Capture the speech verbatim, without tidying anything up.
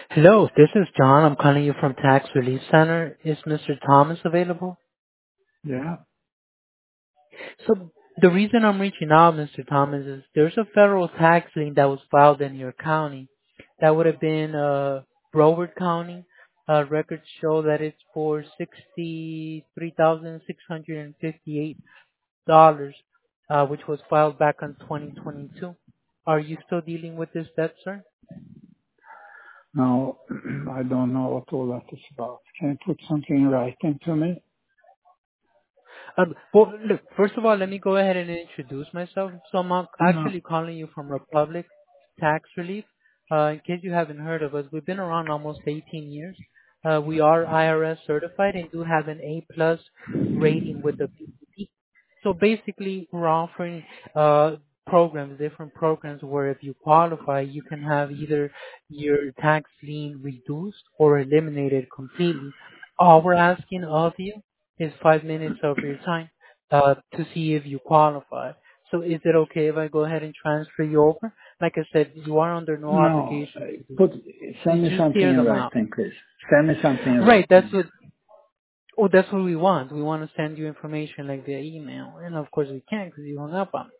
Hello, this is John. I'm calling you from Tax Relief Center. Is Mister Thomas available? Yeah. So the reason I'm reaching out, Mister Thomas, is there's a federal tax lien that was filed in your county. That would have been uh, Broward County. Uh, records show that it's for sixty-three thousand six hundred fifty-eight dollars, uh, which was filed back in twenty twenty-two. Are you still dealing with this debt, sir? No, I don't know what all that is about. Can you put something in writing to me? Um, well, look, first of all, let me go ahead and introduce myself. So I'm uh, No. actually calling you from Republic Tax Relief. Uh, in case you haven't heard of us, we've been around almost eighteen years. Uh, we are I R S certified and do have an A plus rating with the P C P. So basically, we're offering uh, programs, different programs where if you qualify, you can have either your tax lien reduced or eliminated completely. All we're asking of you is five minutes of your time uh, to see if you qualify. So is it okay if I go ahead and transfer you over? Like I said, you are under no No. uh, obligation to do Put, so. You send me just something hear in them out. writing, please. Send me something in Right, that's writing. what, oh, that's what we want. We want to send you information like via email. And of course we can't because you hung up on me.